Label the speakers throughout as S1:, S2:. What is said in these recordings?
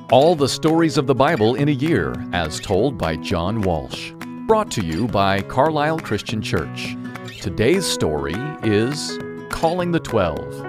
S1: All the stories of the Bible in a year, as told by John Walsh. Brought to you by Carlisle Christian Church. Today's story is Calling the 12.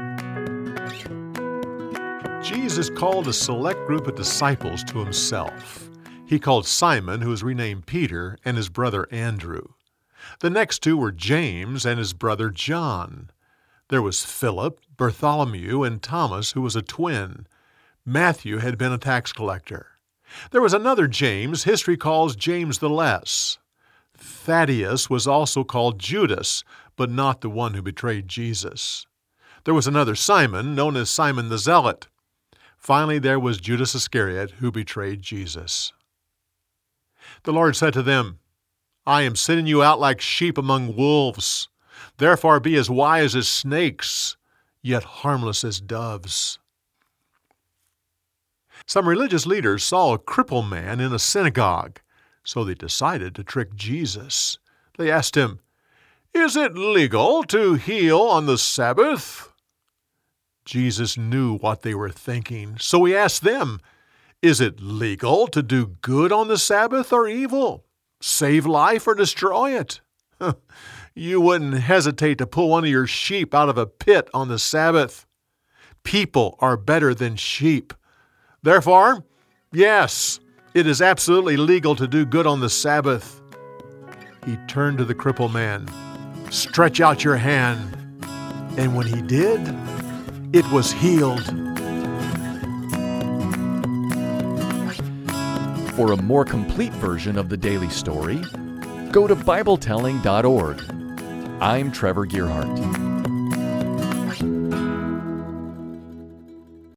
S2: Jesus called a select group of disciples to himself. He called Simon, who was renamed Peter, and his brother Andrew. The next two were James and his brother John. There was Philip, Bartholomew, and Thomas, who was a twin. Matthew had been a tax collector. There was another James history calls James the Less. Thaddeus was also called Judas, but not the one who betrayed Jesus. There was another Simon, known as Simon the Zealot. Finally, there was Judas Iscariot, who betrayed Jesus. The Lord said to them, "I am sending you out like sheep among wolves. Therefore be as wise as snakes, yet harmless as doves." Some religious leaders saw a crippled man in a synagogue, so they decided to trick Jesus. They asked him, "Is it legal to heal on the Sabbath?" Jesus knew what they were thinking, so he asked them, "Is it legal to do good on the Sabbath or evil? Save life or destroy it?" You wouldn't hesitate to pull one of your sheep out of a pit on the Sabbath. People are better than sheep. Therefore, yes, it is absolutely legal to do good on the Sabbath. He turned to the crippled man. "Stretch out your hand." And when he did, it was healed.
S1: For a more complete version of the daily story, go to BibleTelling.org. I'm Trevor Gearhart.